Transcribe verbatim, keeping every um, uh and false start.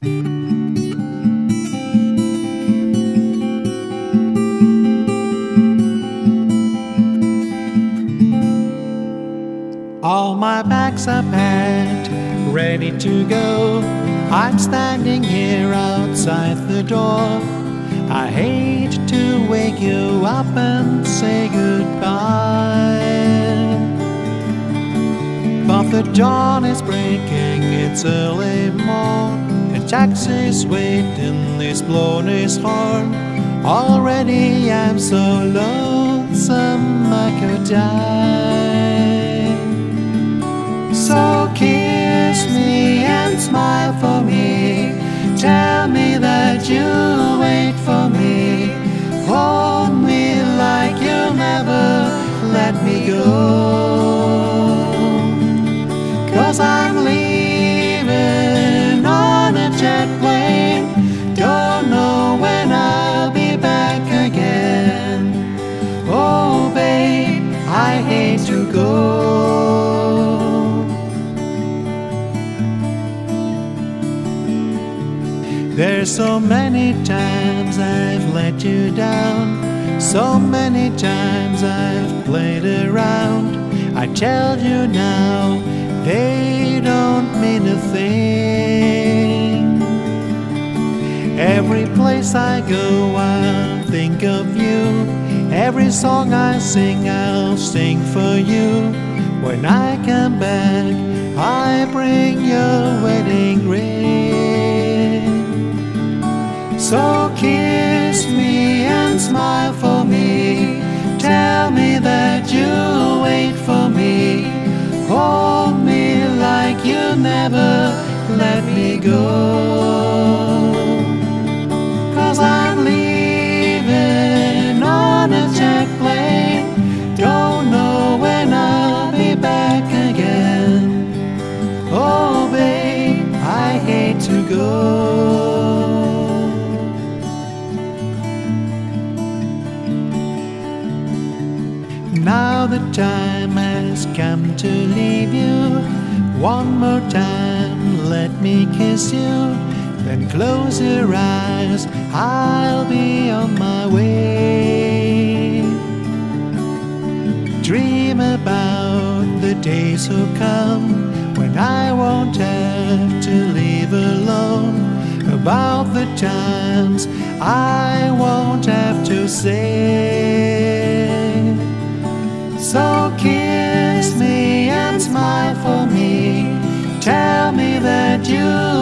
All my bags are packed, ready to go. I'm standing here outside the door. I hate to wake you up and say goodbye, but the dawn is breaking, it's early morn. A taxi's waiting, he's blown his horn. Already I'm so lonesome I could die. So kiss me and smile for me. Tell me that you'll wait for me. Hold me like you'll never let me go. 'Cause I'm leaving on a jet plane. Don't know when I'll be back again. Oh babe, I hate to go. There's so many times I've let you down, so many times I've played around. I tell you now, they don't mean a thing. Every place I go, I'll think of you. Every song I sing, I'll sing for you. When I come back, I bring your wedding ring. So kiss me and smile for me. Tell me that you'll wait for me. Hold me like you'll never let me go. 'Cause I'm leaving on a jet plane. Don't know when I'll be back again. Oh babe, I hate to go. Now the time has come to leave you. One more time, let me kiss you. Then close your eyes, I'll be on my way. Dream about the days who come, when I won't have to leave alone. About the times I won't have to say. So kiss me and smile for me. Tell me that you